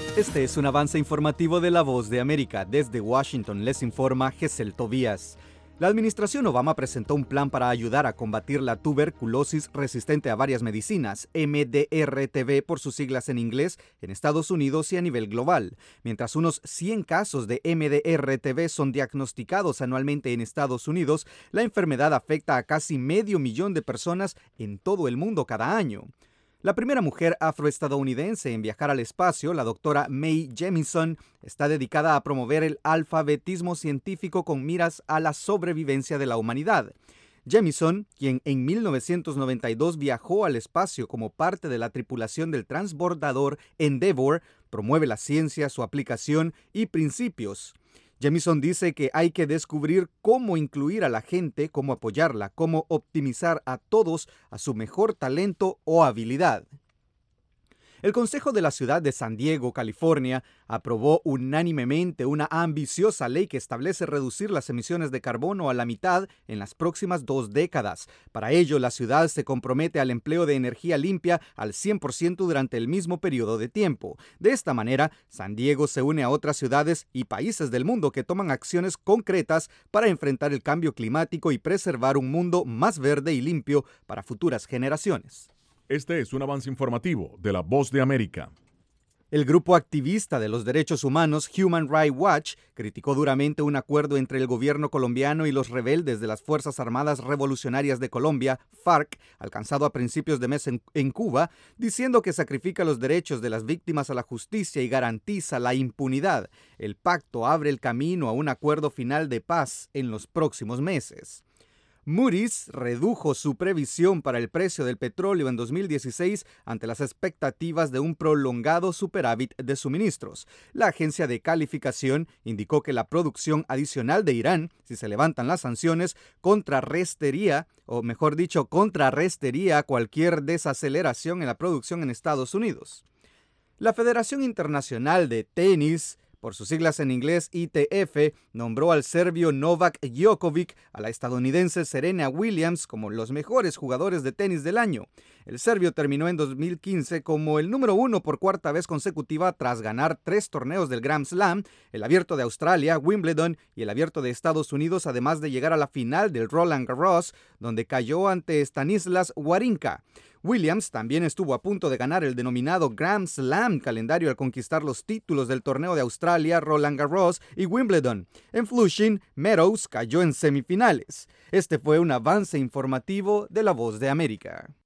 Este es un avance informativo de La Voz de América. Desde Washington les informa Gesel Tobías. La administración Obama presentó un plan para ayudar a combatir la tuberculosis resistente a varias medicinas, MDR-TB por sus siglas en inglés, en Estados Unidos y a nivel global. Mientras unos 100 casos de MDR-TB son diagnosticados anualmente en Estados Unidos, la enfermedad afecta a casi 500,000 de personas en todo el mundo cada año. La primera mujer afroestadounidense en viajar al espacio, la doctora Mae Jemison, está dedicada a promover el alfabetismo científico con miras a la sobrevivencia de la humanidad. Jemison, quien en 1992 viajó al espacio como parte de la tripulación del transbordador Endeavour, promueve la ciencia, su aplicación y principios. Jemison dice que hay que descubrir cómo incluir a la gente, cómo apoyarla, cómo optimizar a todos a su mejor talento o habilidad. El Consejo de la Ciudad de San Diego, California, aprobó unánimemente una ambiciosa ley que establece reducir las emisiones de carbono a la mitad en las próximas 2 décadas. Para ello, la ciudad se compromete al empleo de energía limpia al 100% durante el mismo periodo de tiempo. De esta manera, San Diego se une a otras ciudades y países del mundo que toman acciones concretas para enfrentar el cambio climático y preservar un mundo más verde y limpio para futuras generaciones. Este es un avance informativo de La Voz de América. El grupo activista de los derechos humanos Human Rights Watch criticó duramente un acuerdo entre el gobierno colombiano y los rebeldes de las Fuerzas Armadas Revolucionarias de Colombia, FARC, alcanzado a principios de mes en Cuba, diciendo que sacrifica los derechos de las víctimas a la justicia y garantiza la impunidad. El pacto abre el camino a un acuerdo final de paz en los próximos meses. Moody's redujo su previsión para el precio del petróleo en 2016 ante las expectativas de un prolongado superávit de suministros. La agencia de calificación indicó que la producción adicional de Irán, si se levantan las sanciones, contrarrestaría cualquier desaceleración en la producción en Estados Unidos. La Federación Internacional de Tenis, por sus siglas en inglés ITF, nombró al serbio Novak Djokovic, a la estadounidense Serena Williams como los mejores jugadores de tenis del año. El serbio terminó en 2015 como el número 1 por 4ª vez consecutiva tras ganar 3 torneos del Grand Slam, el Abierto de Australia, Wimbledon y el Abierto de Estados Unidos, además de llegar a la final del Roland Garros, donde cayó ante Stanislas Wawrinka. Williams también estuvo a punto de ganar el denominado Grand Slam calendario al conquistar los títulos del torneo de Australia, Roland Garros y Wimbledon. En Flushing, Meadows cayó en semifinales. Este fue un avance informativo de La Voz de América.